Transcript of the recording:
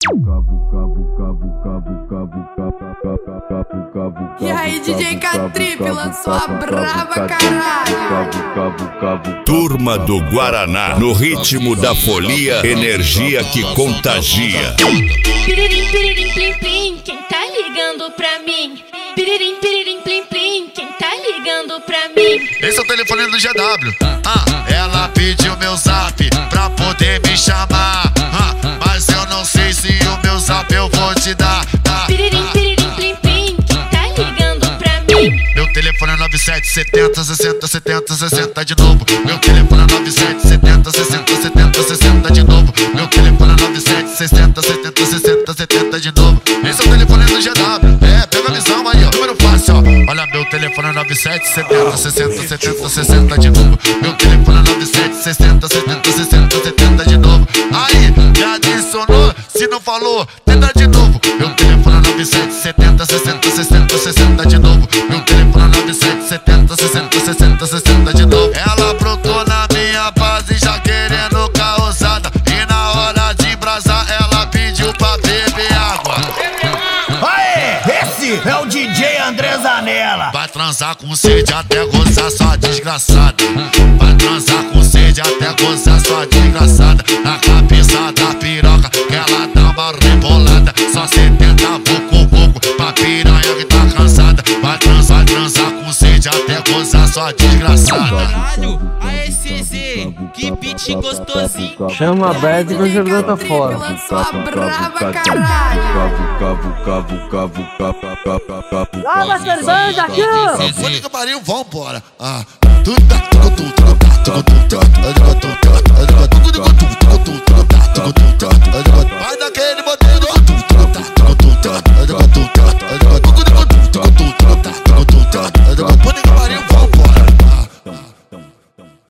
E aí, DJ K-Trip lançou a brava, caralho. Turma do Guaraná, no ritmo da folia, energia que contagia. Piririm, piririm, plim, plim, quem tá ligando pra mim? Piririm, piririm, plim, plim, quem tá ligando pra mim? Esse é o telefone do GW. Ela pediu meu zap pra poder me chamar. Mas eu não sei se o meu zap eu vou te dar. Piririm, piririm, plim, plim, quem tá ligando pra mim? Meu telefone é 9770 60 70 60 de novo. Meu telefone é 9770 60 70 60 de novo. Meu telefone é 9760 70 60 70 de novo. Esse é o telefone do GW. Pega a visão aí, ó. Número fácil, ó. Olha, meu telefone é 9770 60 70 60 de novo. Meu telefone é 9760 70 60 70 de novo. Aí, me adicionou, se não falou, tenta de novo. Meu telefone é 9770 60 60 60 de novo. Meu telefone é 9770 60 60 60 de novo. Ela brotou na minha base já querendo causada. E na hora de embrasar ela pediu pra beber água. Aê, esse é o DJ André Zanella. Vai transar com sede até gozar sua desgraçada. Vai transar com sede até gozar sua desgraçada. Na cabeça da piroca que ela dá uma rebolada. Só 70 vucu pra piranha que tá cansada. Vai transar com sede até gozar sua desgraçada. Caralho, aê CZ, que beat gostosinho. Chama a Bad que o jogador tá fora. Lançou a brava, caralho. Ah, Marcelo, banda aqui, ó. Puta que pariu, vambora. Vai daquele botão.